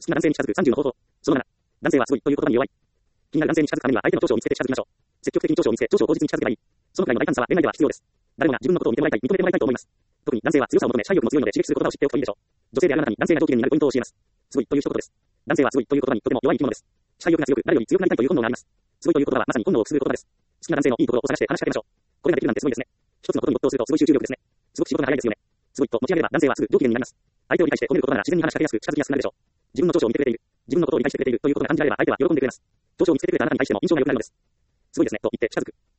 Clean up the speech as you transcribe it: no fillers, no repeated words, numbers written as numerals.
きな男性に近づく30の方法。その7。男性はすごいという言葉に弱い。気になる男性に近づくためには相手の長所を見つけて近づきましょう。積極的に長所を見つけ、長所を口実に近づけばいい。そのくらいの大胆さは恋愛では必要です。誰もが自分のことを認めてもらいたいと思います。特に男性は強さを求め、社会力も強いので刺激する言葉を知っておくといいでしょう。女性であるあなたに男性が上機嫌になるポイントを教えます。すごいという一言です。男性はすごいという言葉にとても弱い生き物です。社会力が強く、誰より強くなりたいという本能があります。すごいという言葉はまさに本能をくすぐる言葉です。好きな男性のいいところを探して話しかけましょう。これができるなんてすごいですね。一つのことに没頭するとすごい集中力ですね。すごく仕事が早いですよね。すごいと持ち上げれば男性はすぐ上機嫌になります。相手を理解して褒めることなら自然に話しかけやすく近づきやすくなるでしょう。自分の長所を見てくれている。自分のことを理解してくれているということが感じられれば相手は喜んでくれます。長所を見つけてくれたあなたに対しても印象が良くなるのです。すごいですねと言って近づく。